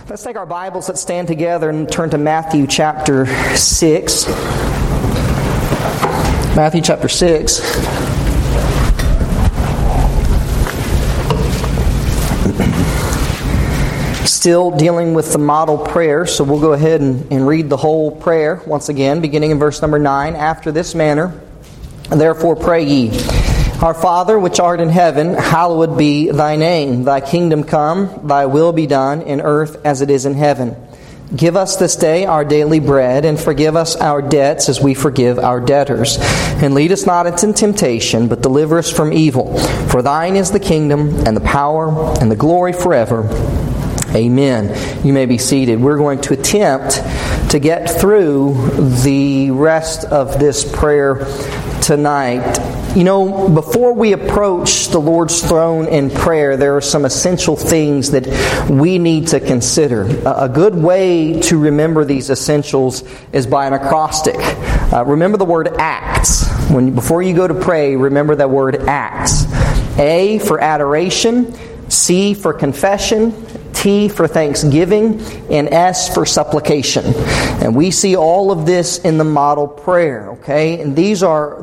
Let's take our Bibles, let's stand together and turn to Matthew chapter 6. Matthew chapter 6. Still dealing with the model prayer, so we'll go ahead and read the whole prayer once again, beginning in verse number 9. After this manner, therefore pray ye, Our Father, which art in heaven, hallowed be thy name. Thy kingdom come, thy will be done in earth as it is in heaven. Give us this day our daily bread, and forgive us our debts as we forgive our debtors. And lead us not into temptation, but deliver us from evil. For thine is the kingdom, and the power, and the glory forever. Amen. You may be seated. We're going to attempt to get through the rest of this prayer tonight. You know, before we approach the Lord's throne in prayer, there are some essential things that we need to consider. A good way to remember these essentials is by an acrostic. Remember the word acts. Before you go to pray, remember that word acts. A for adoration, C for confession, T for thanksgiving, and S for supplication. And we see all of this in the model prayer, okay? And these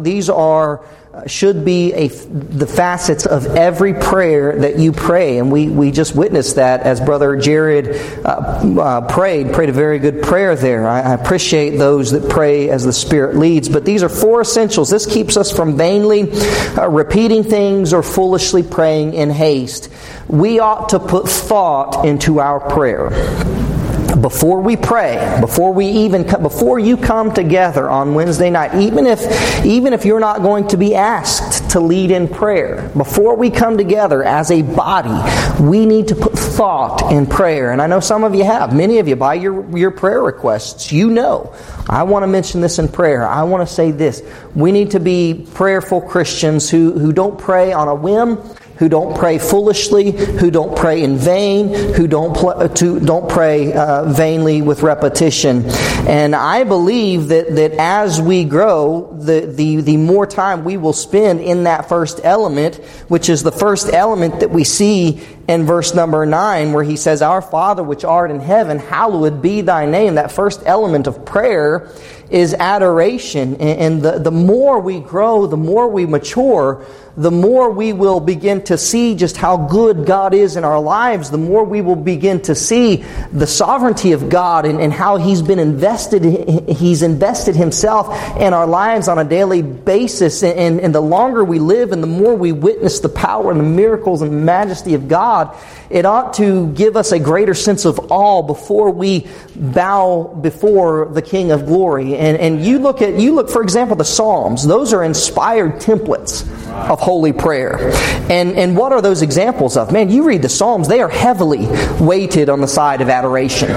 should be the facets of every prayer that you pray. And we just witnessed that as Brother Jared prayed a very good prayer there. I appreciate those that pray as the Spirit leads. But these are four essentials. This keeps us from vainly repeating things or foolishly praying in haste. We ought to put thought into our prayer. Before we pray, before you come together on Wednesday night, even if you're not going to be asked to lead in prayer, before we come together as a body, we need to put thought in prayer. And I know some of you have, many of you, by your prayer requests, you know, I want to mention this in prayer. I want to say this. We need to be prayerful Christians who don't pray on a whim, who don't pray foolishly, who don't pray in vain, who don't pray vainly with repetition. And I believe that as we grow, the more time we will spend in that first element, which is the first element that we see in verse number 9, where he says, Our Father which art in heaven, hallowed be thy name. That first element of prayer is adoration. And the more we grow, the more we mature, the more we will begin to see just how good God is in our lives, the more we will begin to see the sovereignty of God and how He's invested Himself in our lives on a daily basis. And the longer we live and the more we witness the power and the miracles and majesty of God, it ought to give us a greater sense of awe before we bow before the King of Glory. And you look, for example, the Psalms. Those are inspired templates of holy prayer. And what are those examples of? Man, you read the Psalms, they are heavily weighted on the side of adoration.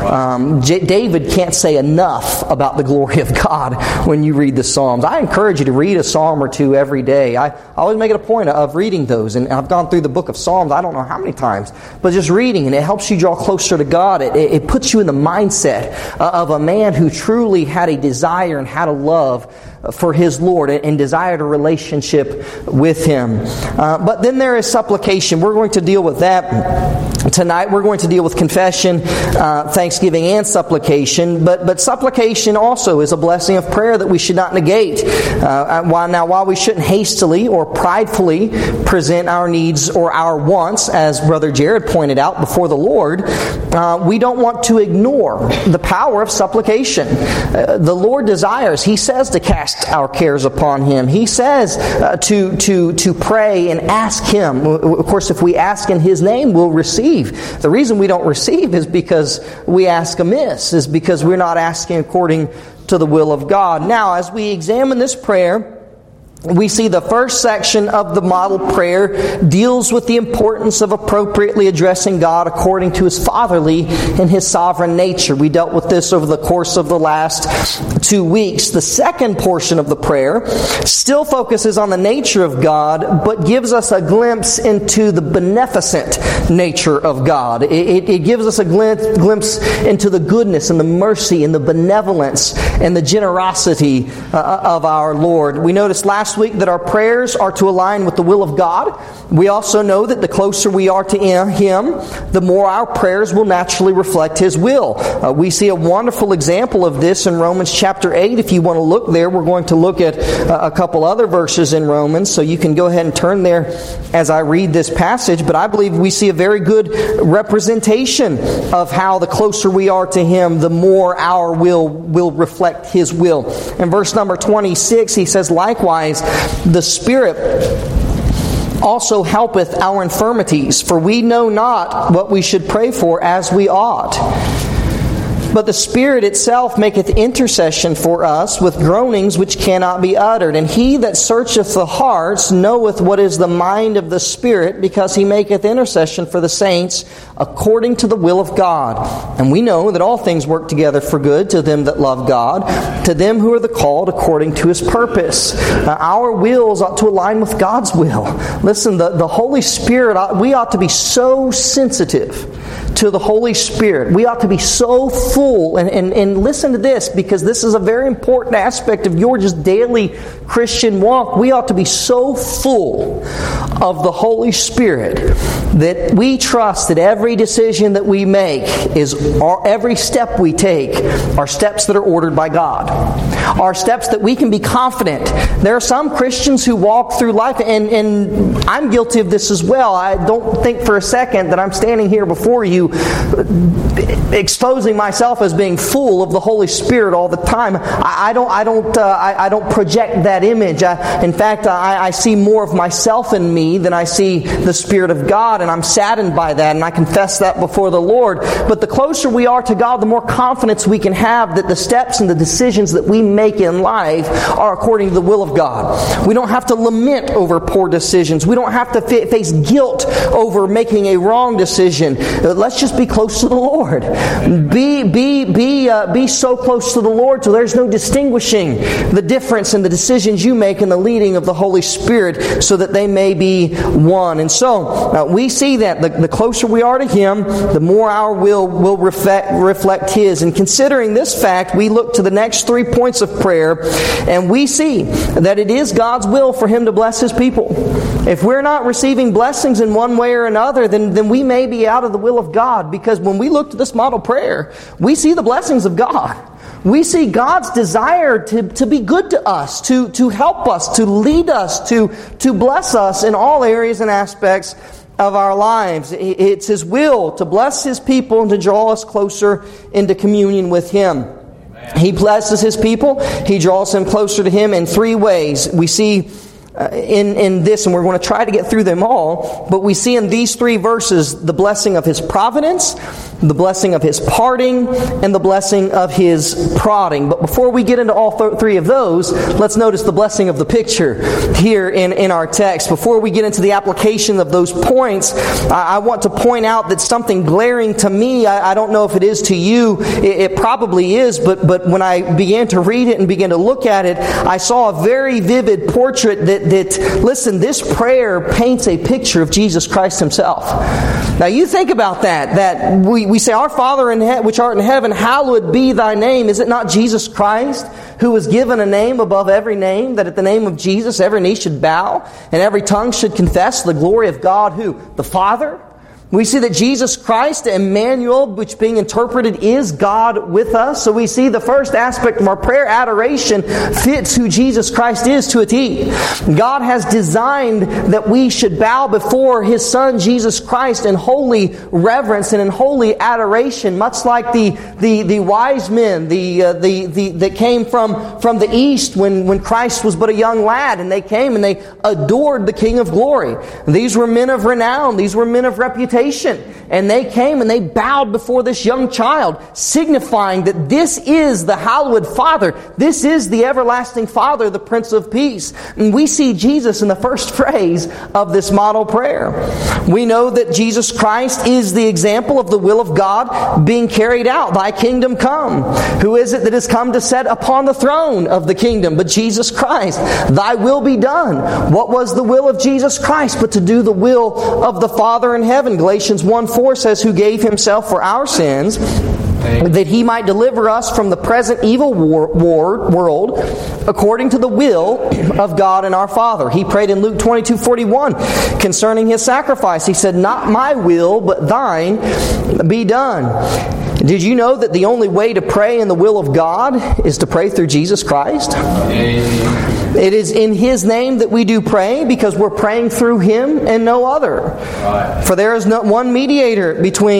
David can't say enough about the glory of God when you read the Psalms. I encourage you to read a psalm or two every day. I always make it a point of reading those. And I've gone through the book of Psalms, I don't know how many times, but just reading, and it helps you draw closer to God. It puts you in the mindset of a man who truly had a desire and had a love for his Lord and desired a relationship with Him. But then there is supplication. We're going to deal with that tonight. We're going to deal with confession, thanksgiving, and supplication. But supplication also is a blessing of prayer that we should not negate. While we shouldn't hastily or pridefully present our needs or our wants, as Brother Jared pointed out, before the Lord, we don't want to ignore the power of supplication. The Lord desires, He says to cast our cares upon Him. He says to pray and ask Him. Of course, if we ask in His name, we'll receive. The reason we don't receive is because we ask amiss, is because we're not asking according to the will of God. Now, as we examine this prayer, we see the first section of the model prayer deals with the importance of appropriately addressing God according to His fatherly and His sovereign nature. We dealt with this over the course of the last 2 weeks. The second portion of the prayer still focuses on the nature of God, but gives us a glimpse into the beneficent nature of God. It gives us a glimpse into the goodness and the mercy and the benevolence and the generosity of our Lord. We noticed last last week that our prayers are to align with the will of God. We also know that the closer we are to Him, the more our prayers will naturally reflect His will. We see a wonderful example of this in Romans chapter 8. If you want to look there, we're going to look at a couple other verses in Romans, so you can go ahead and turn there as I read this passage. But I believe we see a very good representation of how the closer we are to Him, the more our will reflect His will. In verse number 26, he says, "Likewise, the Spirit also helpeth our infirmities, for we know not what we should pray for as we ought. But the Spirit itself maketh intercession for us with groanings which cannot be uttered. And He that searcheth the hearts knoweth what is the mind of the Spirit, because He maketh intercession for the saints according to the will of God. And we know that all things work together for good to them that love God, to them who are the called according to His purpose." Our wills ought to align with God's will. Listen, the Holy Spirit, we ought to be so sensitive to the Holy Spirit. We ought to be so full, and listen to this, because this is a very important aspect of your just daily Christian walk. We ought to be so full of the Holy Spirit that we trust that every decision that we make every step we take are steps that are ordered by God. Are steps that we can be confident. There are some Christians who walk through life, and I'm guilty of this as well. I don't think for a second that I'm standing here before you exposing myself as being full of the Holy Spirit all the time. I don't project that image. In fact, I see more of myself in me than I see the Spirit of God, and I'm saddened by that, and I confess that before the Lord. But the closer we are to God, the more confidence we can have that the steps and the decisions that we make in life are according to the will of God. We don't have to lament over poor decisions. We don't have to face guilt over making a wrong decision. Let's just be close to the Lord. Be so close to the Lord so there's no distinguishing the difference in the decisions you make in the leading of the Holy Spirit, so that they may be one. And so we see that the closer we are to Him, the more our will reflect His. And considering this fact, we look to the next 3 points of prayer, and we see that it is God's will for Him to bless His people. If we're not receiving blessings in one way or another, then we may be out of the will of God. Because when we look to this model prayer, we see the blessings of God. We see God's desire to be good to us, to help us, to lead us, to bless us in all areas and aspects of our lives. It's His will to bless His people and to draw us closer into communion with Him. He blesses His people. He draws them closer to Him in 3 ways. We see in this, and we're going to try to get through them all, but we see in these 3 verses the blessing of His providence, the blessing of His parting, and the blessing of His prodding. But before we get into all 3 of those, let's notice the blessing of the picture here in our text. Before we get into the application of those points, I want to point out that something glaring to me, I don't know if it is to you, it probably is, but when I began to read it and began to look at it, I saw a very vivid portrait that listen, this prayer paints a picture of Jesus Christ Himself. Now you think about that we say, "Our Father which art in heaven, hallowed be Thy name." Is it not Jesus Christ who was given a name above every name, that at the name of Jesus every knee should bow and every tongue should confess the glory of God, who? The Father. We see that Jesus Christ, Emmanuel, which being interpreted is God with us. So we see the first aspect of our prayer, adoration, fits who Jesus Christ is to a T. God has designed that we should bow before His Son, Jesus Christ, in holy reverence and in holy adoration, much like the wise men that came from the east when Christ was but a young lad, and they came and they adored the King of Glory. These were men of renown. These were men of reputation. And they came and they bowed before this young child, signifying that this is the hallowed Father. This is the everlasting Father, the Prince of Peace. And we see Jesus in the first phrase of this model prayer. We know that Jesus Christ is the example of the will of God being carried out. Thy kingdom come. Who is it that has come to sit upon the throne of the kingdom? But Jesus Christ. Thy will be done. What was the will of Jesus Christ but to do the will of the Father in heaven? Galatians 1:4 says, "Who gave Himself for our sins that He might deliver us from the present evil world, according to the will of God and our Father. He prayed in Luke 22:41 concerning His sacrifice. He said, "Not my will, but thine be done." Did you know that the only way to pray in the will of God is to pray through Jesus Christ? It is in His name that we do pray, because we're praying through Him and no other. Right. For there is not one mediator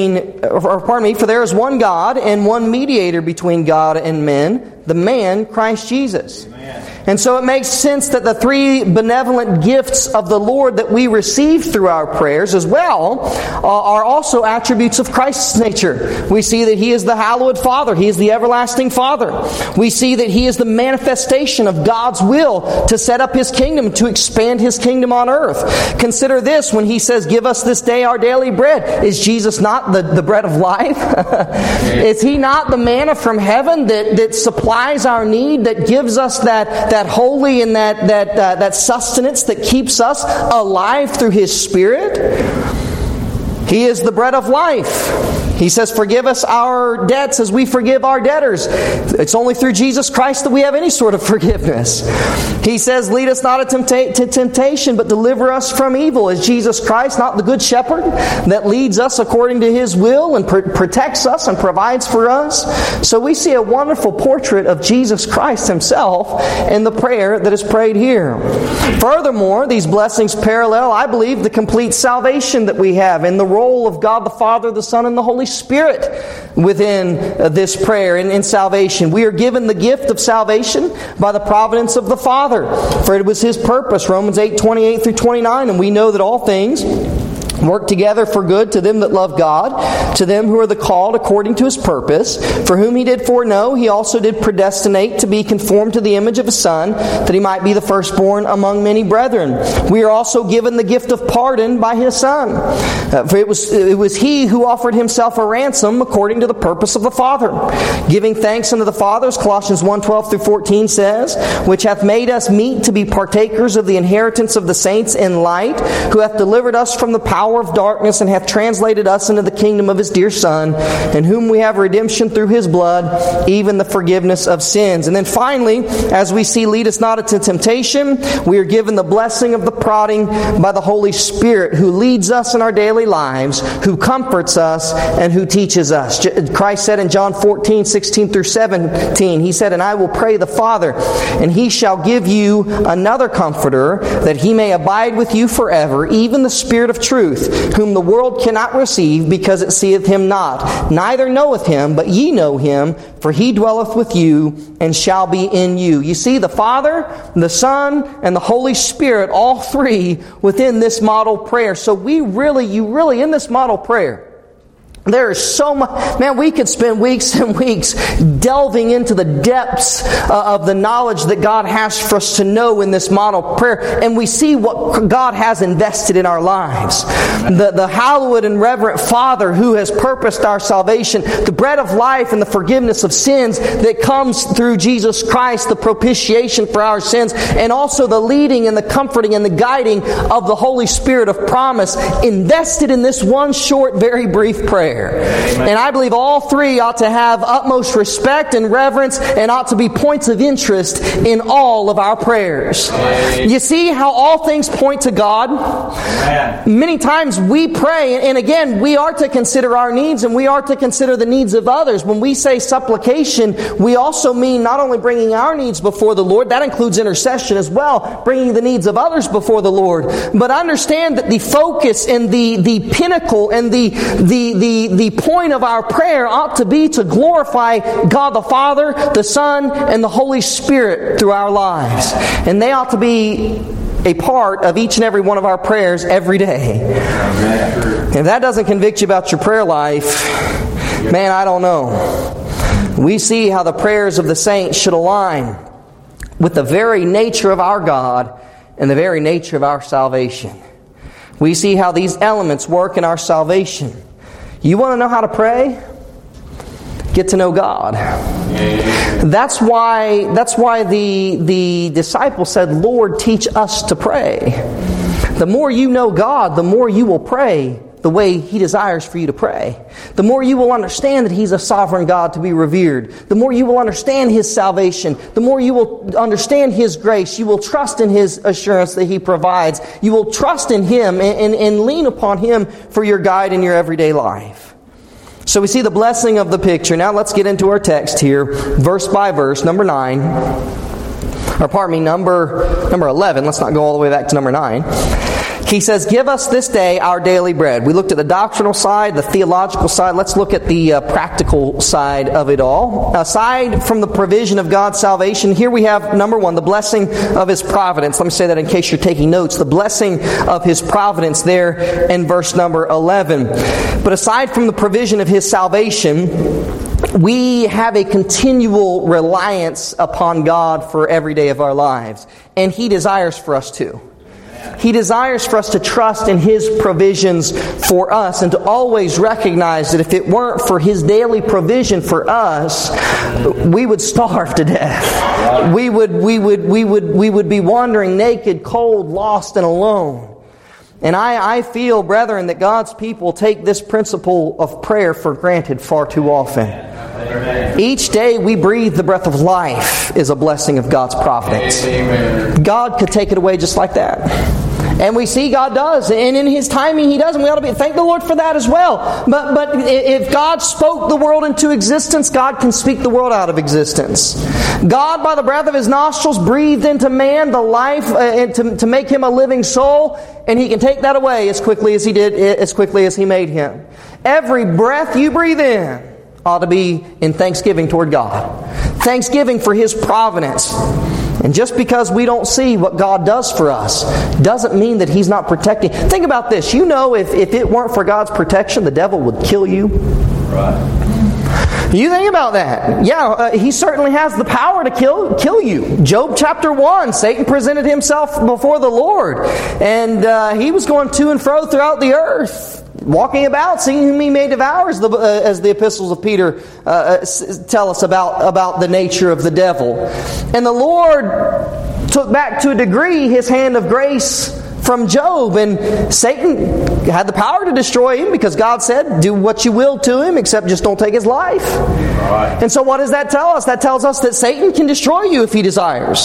for there is one God and one mediator between God and men, the man Christ Jesus. Amen. And so it makes sense that the three benevolent gifts of the Lord that we receive through our prayers as well are also attributes of Christ's nature. We see that He is the hallowed Father. He is the everlasting Father. We see that He is the manifestation of God's will to set up His kingdom, to expand His kingdom on earth. Consider this when He says, "Give us this day our daily bread." Is Jesus not the bread of life? Is He not the manna from heaven that supplies our need, that gives us that holy and that sustenance that keeps us alive through His Spirit? He is the bread of life. He says, "Forgive us our debts as we forgive our debtors." It's only through Jesus Christ that we have any sort of forgiveness. He says, "Lead us not to temptation, but deliver us from evil." Is Jesus Christ not the Good Shepherd that leads us according to His will and protects us and provides for us? So we see a wonderful portrait of Jesus Christ Himself in the prayer that is prayed here. Furthermore, these blessings parallel, I believe, the complete salvation that we have in the role of God the Father, the Son, and the Holy Spirit within this prayer and in salvation. We are given the gift of salvation by the providence of the Father, for it was His purpose, Romans 8:28 through 29, and we know that all things work together for good to them that love God, to them who are the called according to His purpose. For whom He did foreknow, He also did predestinate to be conformed to the image of His Son, that He might be the firstborn among many brethren. We are also given the gift of pardon by His Son. For it was He who offered Himself a ransom according to the purpose of the Father, giving thanks unto the Father, as Colossians 1:12 through 14 says, which hath made us meet to be partakers of the inheritance of the saints in light, who hath delivered us from the power of darkness and hath translated us into the kingdom of His dear Son, in whom we have redemption through His blood, even the forgiveness of sins. And then finally, as we see, lead us not into temptation, we are given the blessing of the prodding by the Holy Spirit, who leads us in our daily lives, who comforts us, and who teaches us. Christ said in John 14:16 through 17, He said, "And I will pray the Father, and He shall give you another Comforter, that He may abide with you forever, even the Spirit of truth, whom the world cannot receive, because it seeth Him not, neither knoweth Him, but ye know Him, for He dwelleth with you, and shall be in you." You see, the Father, the Son, and the Holy Spirit, all three within this model prayer. So you really, in this model prayer, there is so much. Man, we could spend weeks and weeks delving into the depths of the knowledge that God has for us to know in this model prayer. And we see what God has invested in our lives. The hallowed and reverent Father who has purposed our salvation. The bread of life and the forgiveness of sins that comes through Jesus Christ, the propitiation for our sins. And also the leading and the comforting and the guiding of the Holy Spirit of promise invested in this one short, very brief prayer. Amen. And I believe all three ought to have utmost respect and reverence and ought to be points of interest in all of our prayers. Amen. You see how all things point to God? Amen. Many times we pray, and again, we are to consider our needs and we are to consider the needs of others. When we say supplication, we also mean not only bringing our needs before the Lord, that includes intercession as well, bringing the needs of others before the Lord. But understand that the focus and the pinnacle and the point of our prayer ought to be to glorify God the Father, the Son, and the Holy Spirit through our lives. And they ought to be a part of each and every one of our prayers every day. If that doesn't convict you about your prayer life, man, I don't know. We see how the prayers of the saints should align with the very nature of our God and the very nature of our salvation. We see how these elements work in our salvation. You want to know how to pray? Get to know God. That's why the disciples said, "Lord, teach us to pray." The more you know God, the more you will pray the way He desires for you to pray. The more you will understand that He's a sovereign God to be revered. The more you will understand His salvation. The more you will understand His grace. You will trust in His assurance that He provides. You will trust in Him and lean upon Him for your guide in your everyday life. So we see the blessing of the picture. Now let's get into our text here, verse by verse, number 9. Or pardon me, number 11. Let's not go all the way back to number 9. He says, give us this day our daily bread. We looked at the doctrinal side, the theological side. Let's look at the practical side of it all. Aside from the provision of God's salvation, here we have, number 1, the blessing of His providence. Let me say that in case you're taking notes. The blessing of His providence there in verse number 11. But aside from the provision of His salvation, we have a continual reliance upon God for every day of our lives. And He desires for us to. He desires for us to trust in His provisions for us and to always recognize that if it weren't for His daily provision for us, we would starve to death. We would be wandering naked, cold, lost, and alone. And I feel, brethren, that God's people take this principle of prayer for granted far too often. Each day we breathe the breath of life is a blessing of God's providence. God could take it away just like that. And we see God does. And in His timing He does. And we ought to thank the Lord for that as well. But if God spoke the world into existence, God can speak the world out of existence. God, by the breath of His nostrils, breathed into man the life to make him a living soul. And He can take that away as quickly as He did, as quickly as He made him. Every breath you breathe in ought to be in thanksgiving toward God. Thanksgiving for His providence. And just because we don't see what God does for us doesn't mean that He's not protecting. Think about this. You know, if it weren't for God's protection, the devil would kill you. Right. You think about that. Yeah, he certainly has the power to kill you. Job chapter 1, Satan presented himself before the Lord. And he was going to and fro throughout the earth, walking about, seeing whom He may devour, as the epistles of Peter tell us about the nature of the devil. And the Lord took back to a degree His hand of grace from Job, and Satan had the power to destroy him because God said, do what you will to him, except just don't take his life. Right. And so what does that tell us? That tells us that Satan can destroy you if he desires.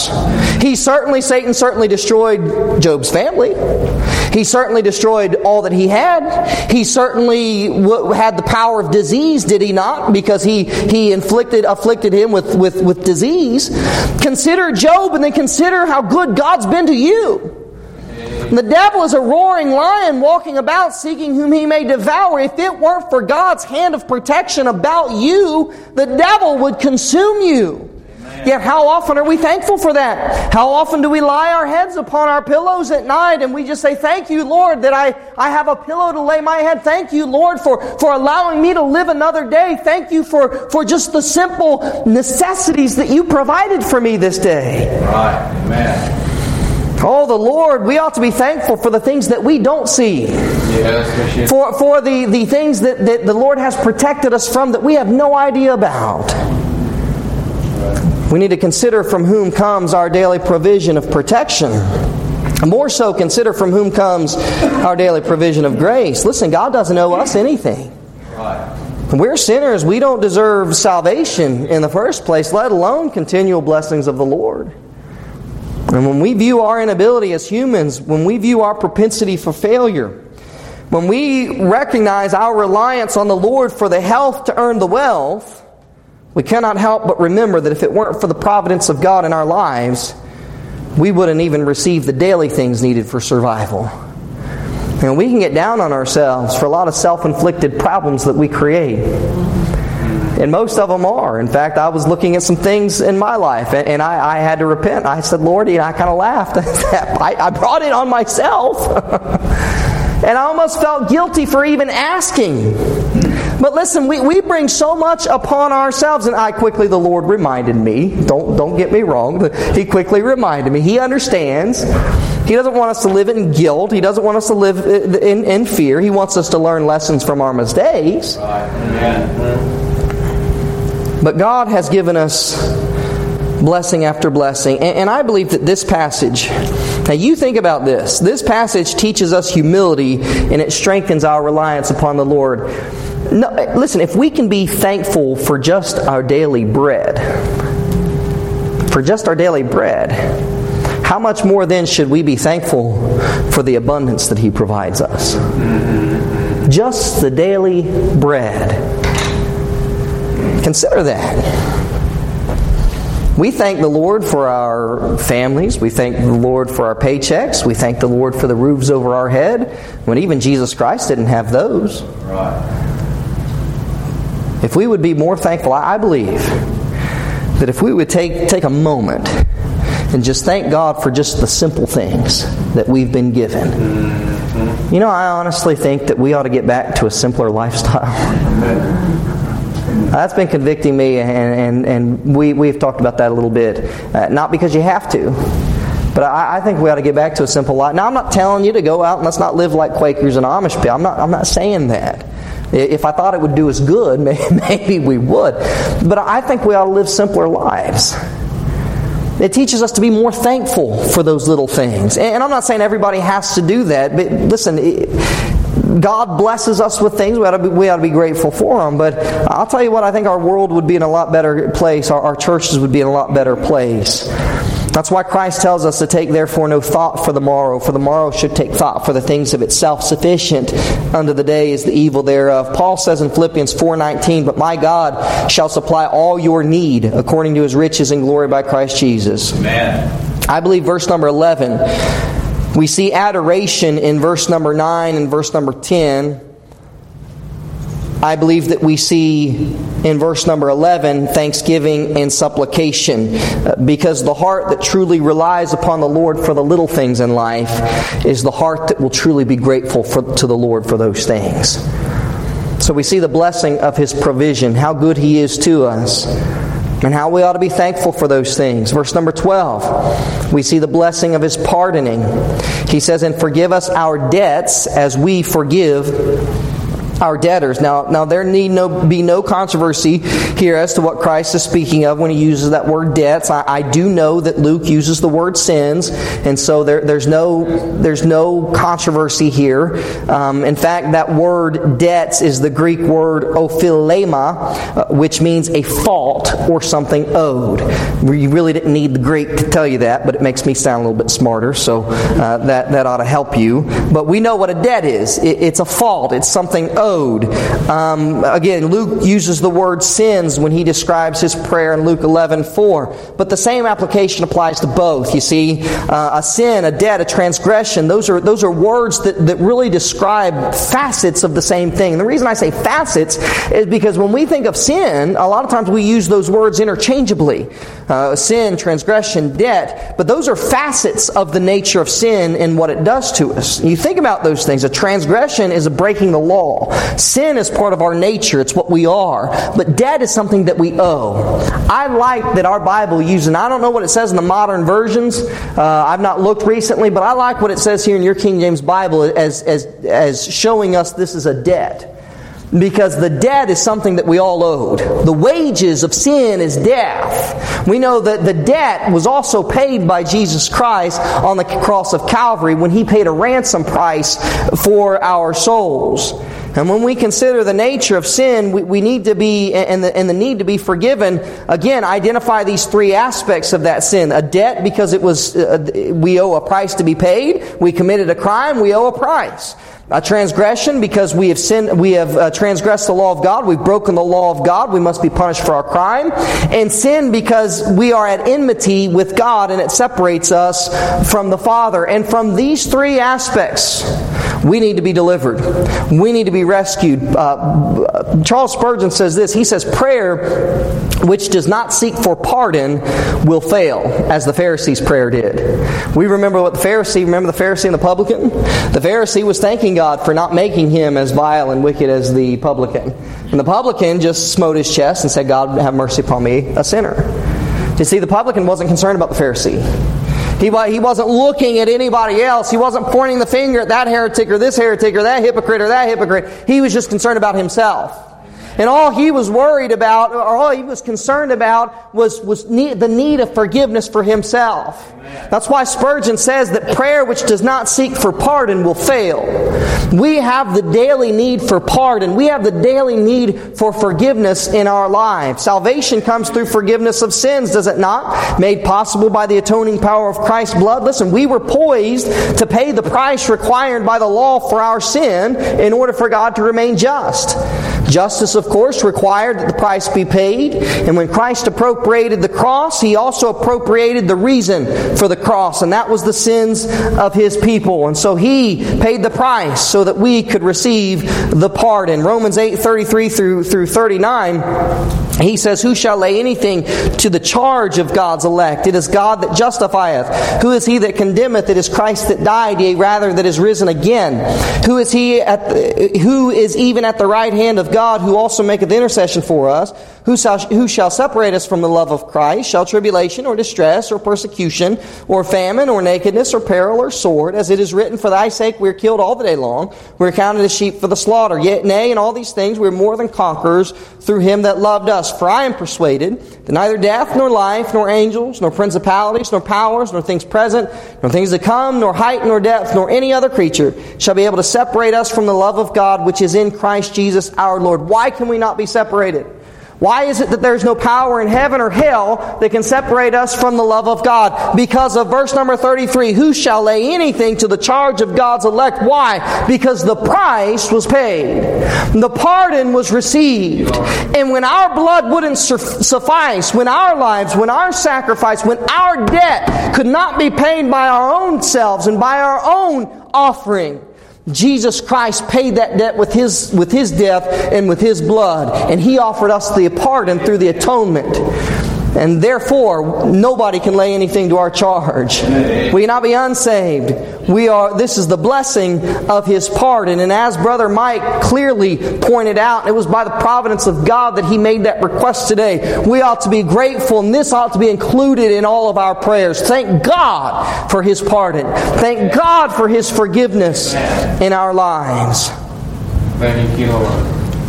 Satan certainly destroyed Job's family. He certainly destroyed all that he had. He certainly had the power of disease, did he not? Because he afflicted him with disease. Consider Job, and then consider how good God's been to you. The devil is a roaring lion walking about seeking whom he may devour. If it weren't for God's hand of protection about you, the devil would consume you. Amen. Yet how often are we thankful for that? How often do we lie our heads upon our pillows at night and we just say, thank you, Lord, that I have a pillow to lay my head. Thank you, Lord, for allowing me to live another day. Thank you for just the simple necessities that you provided for me this day. Right. Amen. Oh, the Lord, we ought to be thankful for the things that we don't see. Yes, for the things that the Lord has protected us from that we have no idea about. We need to consider from whom comes our daily provision of protection. More so, consider from whom comes our daily provision of grace. Listen, God doesn't owe us anything. We're sinners. We don't deserve salvation in the first place, let alone continual blessings of the Lord. And when we view our inability as humans, when we view our propensity for failure, when we recognize our reliance on the Lord for the health to earn the wealth, we cannot help but remember that if it weren't for the providence of God in our lives, we wouldn't even receive the daily things needed for survival. And we can get down on ourselves for a lot of self-inflicted problems that we create. And most of them are. In fact, I was looking at some things in my life, and I had to repent. I said, Lord, I kind of laughed. I brought it on myself. And I almost felt guilty for even asking. But listen, we bring so much upon ourselves, and the Lord reminded me, don't get me wrong, but He quickly reminded me. He understands. He doesn't want us to live in guilt. He doesn't want us to live in fear. He wants us to learn lessons from our mistakes. Amen. But God has given us blessing after blessing. And I believe that this passage Now you think about this. This passage teaches us humility and it strengthens our reliance upon the Lord. No, listen, if we can be thankful for just our daily bread, how much more then should we be thankful for the abundance that He provides us? Just the daily bread. Consider that. We thank the Lord for our families. We thank the Lord for our paychecks. We thank the Lord for the roofs over our head, when even Jesus Christ didn't have those. Right. If we would be more thankful, I believe that if we would take a moment and just thank God for just the simple things that we've been given. You know, I honestly think that we ought to get back to a simpler lifestyle. That's been convicting me, and we've talked about that a little bit. Not because you have to, but I think we ought to get back to a simple life. Now, I'm not telling you to go out and let's not live like Quakers and Amish people. I'm not saying that. If I thought it would do us good, maybe we would. But I think we ought to live simpler lives. It teaches us to be more thankful for those little things. And I'm not saying everybody has to do that, but listen, God blesses us with things. We ought to be grateful for them. But I'll tell you what, I think our world would be in a lot better place. Our churches would be in a lot better place. That's why Christ tells us to take therefore no thought for the morrow should take thought for the things of itself. Sufficient unto the day is the evil thereof. Paul says in Philippians 4:19, but my God shall supply all your need according to His riches and glory by Christ Jesus. Amen. I believe verse number 11, we see adoration in verse number 9 and verse number 10. I believe that we see in verse number 11 thanksgiving and supplication, because the heart that truly relies upon the Lord for the little things in life is the heart that will truly be grateful to the Lord for those things. So we see the blessing of His provision, how good He is to us, and how we ought to be thankful for those things. Verse number 12, we see the blessing of His pardoning. He says, and forgive us our debts as we forgive our debtors. Now there need be no controversy here as to what Christ is speaking of when He uses that word debts. I do know that Luke uses the word sins, and so there's no controversy here. In fact, that word debts is the Greek word ophilema, which means a fault or something owed. You really didn't need the Greek to tell you that, but it makes me sound a little bit smarter, so that ought to help you. But we know what a debt is. It's a fault. It's something owed. Again, Luke uses the word sins when he describes his prayer in Luke 11:4. But the same application applies to both. You see, a sin, a debt, a transgression, those are words that really describe facets of the same thing. And the reason I say facets is because when we think of sin, a lot of times we use those words interchangeably. Sin, transgression, debt. But those are facets of the nature of sin and what it does to us. You think about those things. A transgression is a breaking the law. Sin is part of our nature. It's what we are. But debt is something that we owe. I like that our Bible uses, and I don't know what it says in the modern versions. I've not looked recently, but I like what it says here in your King James Bible as showing us this is a debt. Because the debt is something that we all owed. The wages of sin is death. We know that the debt was also paid by Jesus Christ on the cross of Calvary when He paid a ransom price for our souls. And when we consider the nature of sin, we need to be, and the need to be forgiven, again, identify these three aspects of that sin. A debt because it was, we owe a price to be paid. We committed a crime, we owe a price. A transgression because we have sinned, we have transgressed the law of God, we've broken the law of God, we must be punished for our crime. And sin because we are at enmity with God and it separates us from the Father. And from these three aspects, we need to be delivered. We need to be rescued. Charles Spurgeon says this. He says, prayer which does not seek for pardon will fail, as the Pharisees' prayer did. We remember the Pharisee and the publican? The Pharisee was thanking God for not making him as vile and wicked as the publican. And the publican just smote his chest and said, God, have mercy upon me, a sinner. You see, the publican wasn't concerned about the Pharisee. He wasn't looking at anybody else. He wasn't pointing the finger at that heretic or this heretic or that hypocrite or that hypocrite. He was just concerned about himself. And all he was worried about, or all he was concerned about, was the need of forgiveness for himself. That's why Spurgeon says that prayer which does not seek for pardon will fail. We have the daily need for pardon. We have the daily need for forgiveness in our lives. Salvation comes through forgiveness of sins, does it not? Made possible by the atoning power of Christ's blood. Listen, we were poised to pay the price required by the law for our sin in order for God to remain just. Justice, of course, required that the price be paid. And when Christ appropriated the cross, He also appropriated the reason for the cross, and that was the sins of His people. And so He paid the price so that we could receive the pardon. Romans 8:33 through 39, he says, "Who shall lay anything to the charge of God's elect? It is God that justifieth. Who is he that condemneth? It is Christ that died, yea, rather that is risen again. Who is even at the right hand of God, who also maketh intercession for us? Who shall separate us from the love of Christ? Shall tribulation, or distress, or persecution, or famine, or nakedness, or peril, or sword? As it is written, for thy sake we are killed all the day long. We are counted as sheep for the slaughter. Yet, nay, in all these things we are more than conquerors through Him that loved us. For I am persuaded that neither death, nor life, nor angels, nor principalities, nor powers, nor things present, nor things to come, nor height, nor depth, nor any other creature shall be able to separate us from the love of God which is in Christ Jesus our Lord." Why can we not be separated? Why is it that there's no power in heaven or hell that can separate us from the love of God? Because of verse number 33, "Who shall lay anything to the charge of God's elect?" Why? Because the price was paid. The pardon was received. And when our blood wouldn't suffice, when our lives, when our sacrifice, when our debt could not be paid by our own selves and by our own offering, Jesus Christ paid that debt with His death and with His blood. And He offered us the pardon through the atonement. And therefore, nobody can lay anything to our charge. We cannot be unsaved. This is the blessing of His pardon. And as Brother Mike clearly pointed out, it was by the providence of God that he made that request today. We ought to be grateful, and this ought to be included in all of our prayers. Thank God for His pardon. Thank God for His forgiveness in our lives. Thank you, Lord.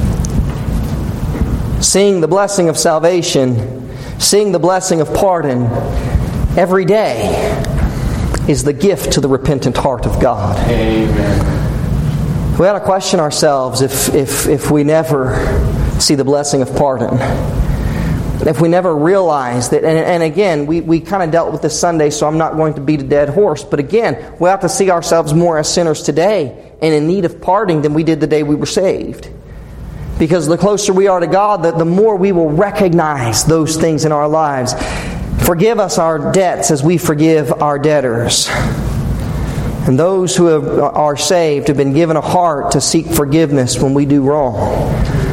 Seeing the blessing of salvation, seeing the blessing of pardon every day is the gift to the repentant heart of God. Amen. We ought to question ourselves if we never see the blessing of pardon. If we never realize that, and again, we kind of dealt with this Sunday, so I'm not going to beat a dead horse, but again, we have to see ourselves more as sinners today and in need of pardoning than we did the day we were saved. Because the closer we are to God, the more we will recognize those things in our lives. Forgive us our debts as we forgive our debtors. And those who are saved have been given a heart to seek forgiveness when we do wrong.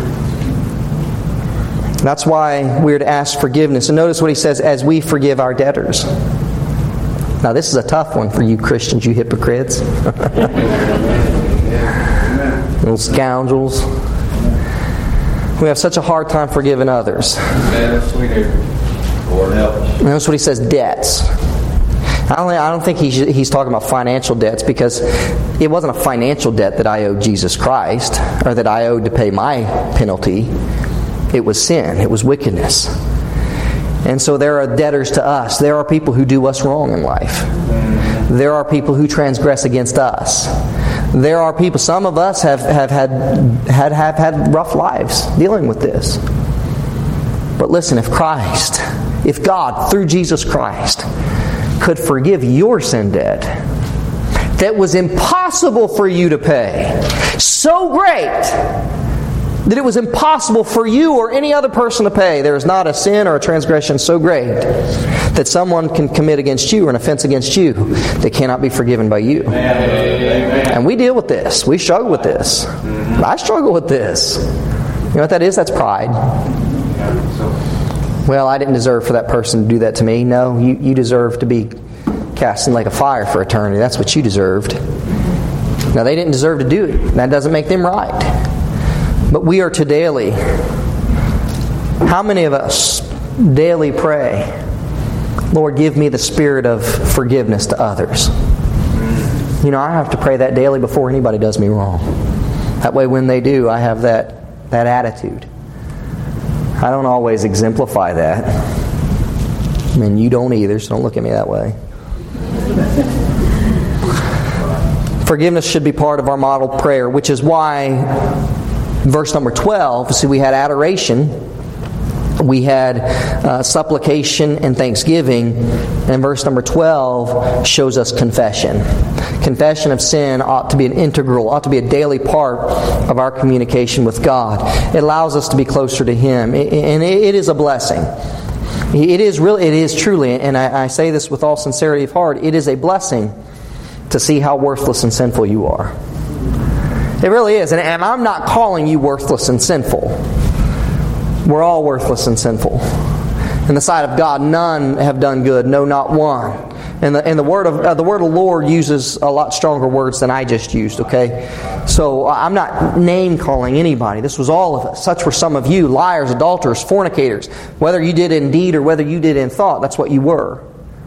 That's why we're to ask forgiveness. And notice what he says, as we forgive our debtors. Now this is a tough one for you Christians, you hypocrites. Little scoundrels. We have such a hard time forgiving others. Yes, we do. Lord help us. Notice what he says, debts. I don't think he's talking about financial debts, because it wasn't a financial debt that I owed Jesus Christ, or that I owed to pay my penalty. It was sin. It was wickedness. And so there are debtors to us. There are people who do us wrong in life. There are people who transgress against us. There are people, some of us have had rough lives dealing with this. But listen, if God, through Jesus Christ, could forgive your sin debt that was impossible for you to pay, so great that it was impossible for you or any other person to pay. There is not a sin or a transgression so great that someone can commit against you or an offense against you that cannot be forgiven by you. Amen. And we deal with this. We struggle with this. I struggle with this. You know what that is? That's pride. Well, I didn't deserve for that person to do that to me. No, you deserve to be cast in the lake of fire for eternity. That's what you deserved. Now, they didn't deserve to do it. That doesn't make them right. But we are to daily. How many of us daily pray, Lord, give me the spirit of forgiveness to others? You know, I have to pray that daily before anybody does me wrong. That way when they do, I have that attitude. I don't always exemplify that. I mean, you don't either, so don't look at me that way. Forgiveness should be part of our model prayer, which is why verse number 12, see, we had adoration, we had supplication and thanksgiving, and verse number 12 shows us confession. Confession of sin ought to be a daily part of our communication with God. It allows us to be closer to Him, and it is a blessing. It is truly, and I say this with all sincerity of heart, it is a blessing to see how worthless and sinful you are. It really is, and I'm not calling you worthless and sinful. We're all worthless and sinful. In the sight of God, none have done good, no, not one. And the word of the Lord uses a lot stronger words than I just used. Okay, so I'm not name calling anybody. This was all of us. Such were some of you: liars, adulterers, fornicators. Whether you did in deed or whether you did in thought, that's what you were.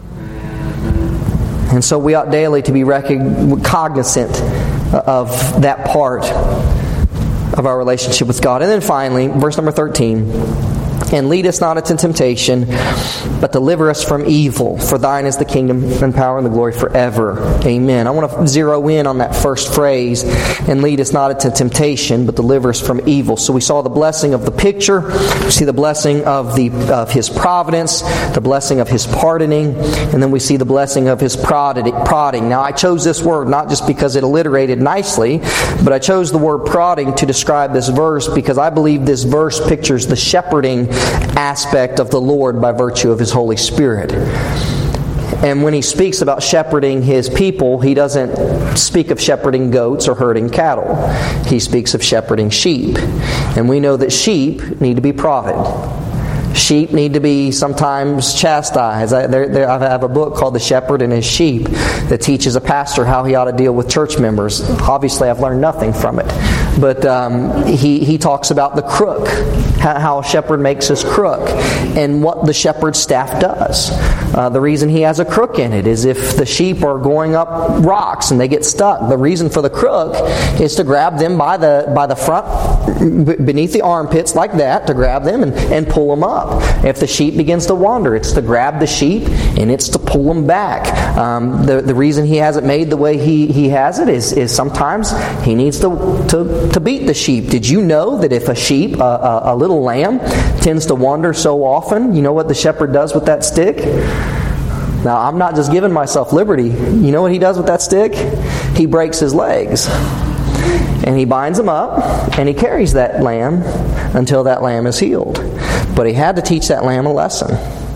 And so we ought daily to be cognizant of that part of our relationship with God. And then finally, verse number 13. And lead us not into temptation, but deliver us from evil. For thine is the kingdom and power and the glory forever. Amen. I want to zero in on that first phrase, and lead us not into temptation, but deliver us from evil. So we saw the blessing of the picture. We see the blessing of His providence, the blessing of His pardoning, and then we see the blessing of His prodding. Now I chose this word not just because it alliterated nicely, but I chose the word prodding to describe this verse because I believe this verse pictures the shepherding aspect of the Lord by virtue of His Holy Spirit. And when He speaks about shepherding His people, He doesn't speak of shepherding goats or herding cattle. He speaks of shepherding sheep. And we know that sheep need to be prodded. Sheep need to be sometimes chastised. I have a book called The Shepherd and His Sheep that teaches a pastor how he ought to deal with church members. Obviously, I've learned nothing from it. But he talks about the crook, how a shepherd makes his crook, and what the shepherd's staff does. The reason he has a crook in it is if the sheep are going up rocks and they get stuck. The reason for the crook is to grab them by the front, beneath the armpits like that, to grab them and pull them up. If the sheep begins to wander, it's to grab the sheep and it's to pull them back. The reason he has it made the way he has it is sometimes he needs to beat the sheep. Did you know that if a sheep, a little lamb, tends to wander so often, you know what the shepherd does with that stick? Now, I'm not just giving myself liberty. You know what he does with that stick? He breaks his legs. And he binds him up, and he carries that lamb until that lamb is healed. But he had to teach that lamb a lesson.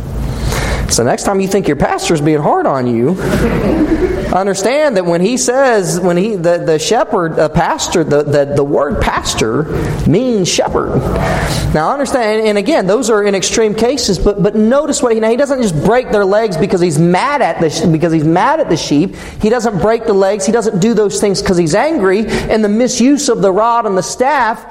So next time you think your pastor's being hard on you, understand that when he says, the shepherd, pastor, the word pastor means shepherd. Now understand, and again, those are in extreme cases, but notice he doesn't just break their legs because he's mad at the sheep. He doesn't break the legs. He doesn't do those things because he's angry. And the misuse of the rod and the staff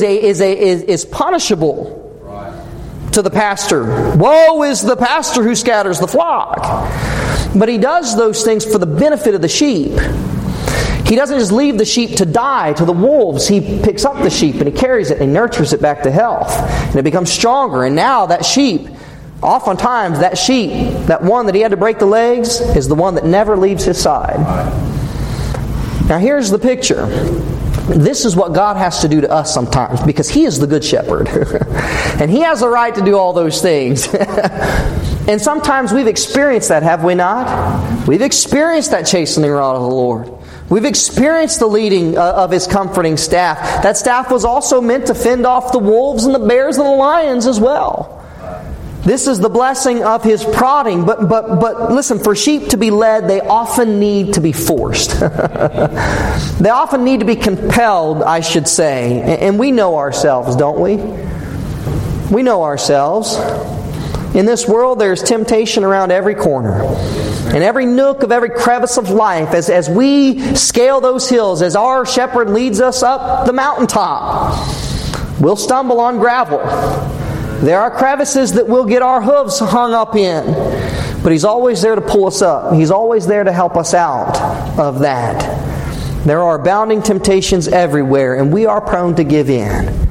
is punishable. To the pastor. Woe is the pastor who scatters the flock. But he does those things for the benefit of the sheep. He doesn't just leave the sheep to die to the wolves. He picks up the sheep and he carries it and nurtures it back to health. And it becomes stronger. And now that sheep, oftentimes that sheep, that one that he had to break the legs, is the one that never leaves his side. Now here's the picture. This is what God has to do to us sometimes because He is the good shepherd. And He has the right to do all those things. And sometimes we've experienced that, have we not? We've experienced that chastening rod of the Lord. We've experienced the leading of His comforting staff. That staff was also meant to fend off the wolves and the bears and the lions as well. This is the blessing of His prodding. But listen, for sheep to be led, they often need to be forced. They often need to be compelled, I should say. And we know ourselves, don't we? We know ourselves. In this world, there's temptation around every corner. In every nook of every crevice of life, as we scale those hills, as our shepherd leads us up the mountaintop, we'll stumble on gravel. There are crevices that we'll get our hooves hung up in. But He's always there to pull us up. He's always there to help us out of that. There are abounding temptations everywhere, and we are prone to give in.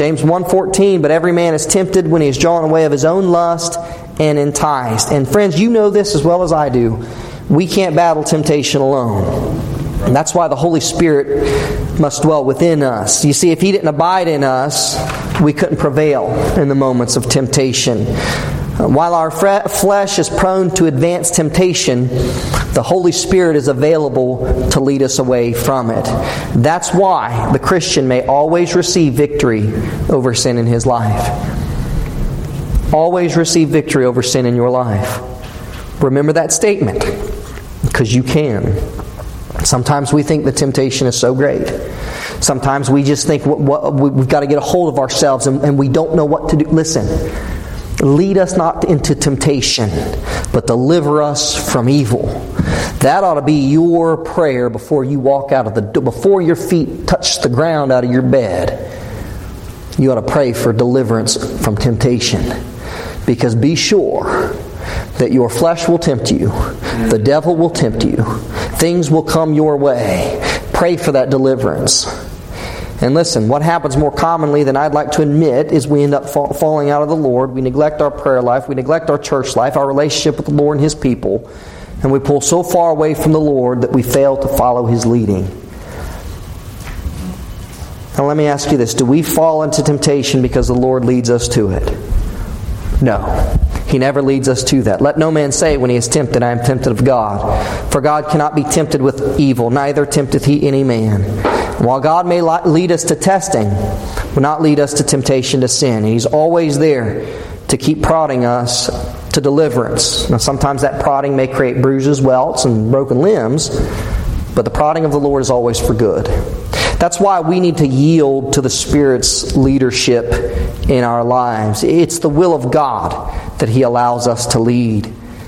James 1:14, but every man is tempted when he is drawn away of his own lust and enticed. And friends, you know this as well as I do. We can't battle temptation alone. And that's why the Holy Spirit must dwell within us. You see, if He didn't abide in us, we couldn't prevail in the moments of temptation. While our flesh is prone to advance temptation, the Holy Spirit is available to lead us away from it. That's why the Christian may always receive victory over sin in his life. Always receive victory over sin in your life. Remember that statement, because you can. Sometimes we think the temptation is so great. Sometimes we just think we've got to get a hold of ourselves and we don't know what to do. Listen, lead us not into temptation, but deliver us from evil. That ought to be your prayer before you walk out of the door, before your feet touch the ground out of your bed. You ought to pray for deliverance from temptation. Because be sure that your flesh will tempt you. The devil will tempt you. Things will come your way. Pray for that deliverance. And listen, what happens more commonly than I'd like to admit is we end up falling out of the Lord. We neglect our prayer life. We neglect our church life, our relationship with the Lord and His people. And we pull so far away from the Lord that we fail to follow His leading. Now let me ask you this. Do we fall into temptation because the Lord leads us to it? No. He never leads us to that. Let no man say when he is tempted, I am tempted of God. For God cannot be tempted with evil, neither tempteth He any man. And while God may lead us to testing, will not lead us to temptation to sin. He's always there to keep prodding us to deliverance. Now sometimes that prodding may create bruises, welts, and broken limbs, but the prodding of the Lord is always for good. That's why we need to yield to the Spirit's leadership in our lives. It's the will of God that He allows us to lead.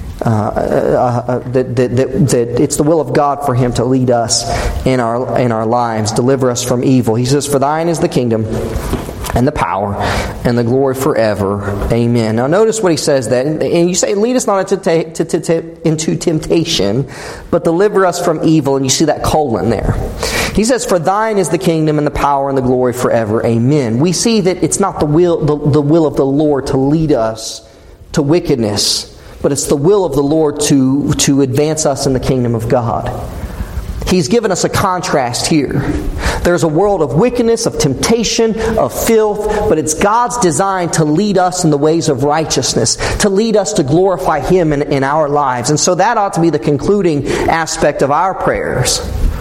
It's the will of God for Him to lead us in our lives, deliver us from evil. He says, "For Thine is the kingdom, and the power, and the glory forever. Amen." Now notice what He says then. And you say, lead us not into temptation, but deliver us from evil. And you see that colon there. He says, "For Thine is the kingdom, and the power, and the glory forever. Amen." We see that it's not the will of the Lord to lead us to wickedness, but it's the will of the Lord to advance us in the kingdom of God. He's given us a contrast here. There's a world of wickedness, of temptation, of filth, but it's God's design to lead us in the ways of righteousness, to lead us to glorify Him in our lives. And so that ought to be the concluding aspect of our prayers,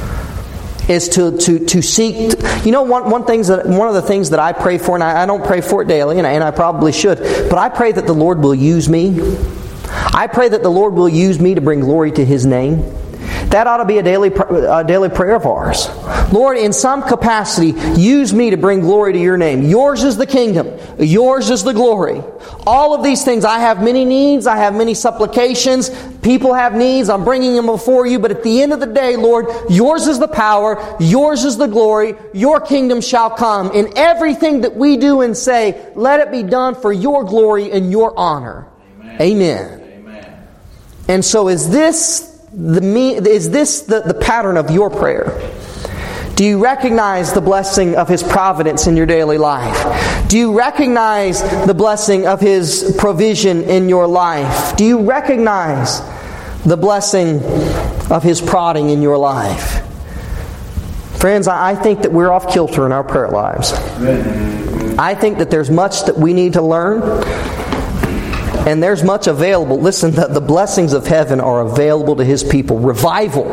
is to seek. You know, one of the things that I pray for, and I don't pray for it daily, and I probably should, but I pray that the Lord will use me. I pray that the Lord will use me to bring glory to His name. That ought to be a daily prayer of ours. Lord, in some capacity, use me to bring glory to Your name. Yours is the kingdom. Yours is the glory. All of these things, I have many needs. I have many supplications. People have needs. I'm bringing them before You. But at the end of the day, Lord, Yours is the power. Yours is the glory. Your kingdom shall come. In everything that we do and say, let it be done for Your glory and Your honor. Amen. Amen. And so is this the pattern of your prayer? Do you recognize the blessing of His providence in your daily life? Do you recognize the blessing of His provision in your life? Do you recognize the blessing of His prodding in your life? Friends, I think that we're off kilter in our prayer lives. I think that there's much that we need to learn. And there's much available. Listen, the blessings of heaven are available to His people. Revival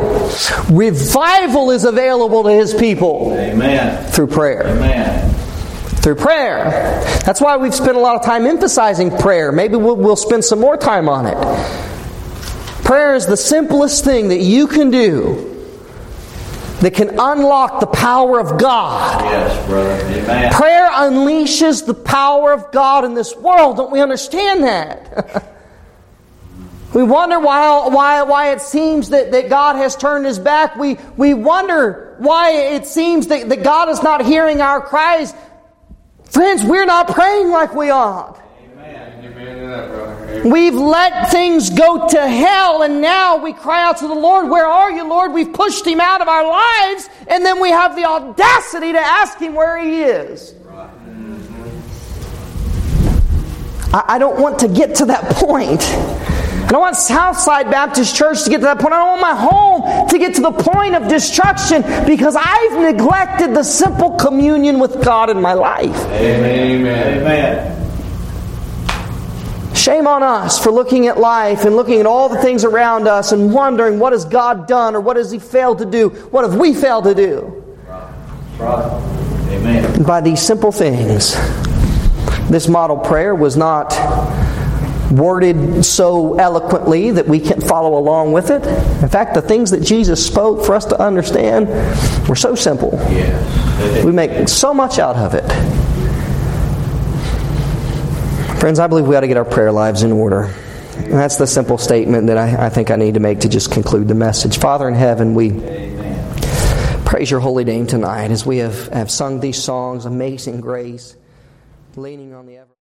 is available to His people. Amen. Through prayer. Amen. Through prayer. That's why we've spent a lot of time emphasizing prayer. Maybe we'll spend some more time on it. Prayer is the simplest thing that you can do that can unlock the power of God. Yes, brother. Amen. Prayer unleashes the power of God in this world. Don't we understand that? We wonder why it seems that God has turned His back. We wonder why it seems that God is not hearing our cries. Friends, we're not praying like we ought. We've let things go to hell, and now we cry out to the Lord, "Where are You, Lord?" We've pushed Him out of our lives, and then we have the audacity to ask Him where He is. I don't want to get to that point. I don't want Southside Baptist Church to get to that point. I don't want my home to get to the point of destruction because I've neglected the simple communion with God in my life. Amen. Amen. Shame on us for looking at life and looking at all the things around us and wondering, what has God done or what has He failed to do? What have we failed to do? Right. Amen. And by these simple things, this model prayer was not worded so eloquently that we can follow along with it. In fact, the things that Jesus spoke for us to understand were so simple. Yes. We make so much out of it. Friends, I believe we ought to get our prayer lives in order. And that's the simple statement that I think I need to make to just conclude the message. Father in heaven, we praise your holy name tonight as we have sung these songs, Amazing Grace, leaning on the ever